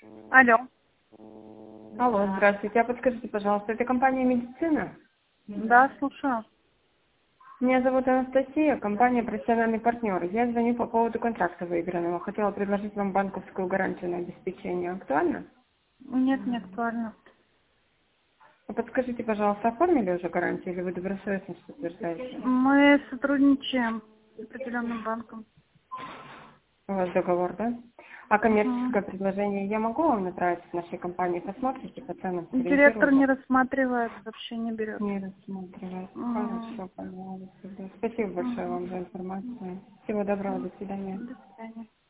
Алло. Алло, здравствуйте. А подскажите, пожалуйста, это компания «Медицина»? Да, слушаю. Меня зовут Анастасия, компания «Профессиональный партнер». Я звоню по поводу контракта выигранного. Хотела предложить вам банковскую гарантию на обеспечение. Актуально? Нет, не актуально. А подскажите, пожалуйста, оформили уже гарантию или вы добросовестность подтверждаете? Мы сотрудничаем с определенным банком. У вас договор, да? А Мгм. коммерческое предложение я могу вам направить в нашей компании? Посмотрите, по ценам Директор сориентируйтесь. не рассматривает, вообще не берет. Не рассматривать. Мгм. Хорошо, пожалуйста. Спасибо большое Мгм. вам за информацию. Всего доброго, до свидания. До свидания.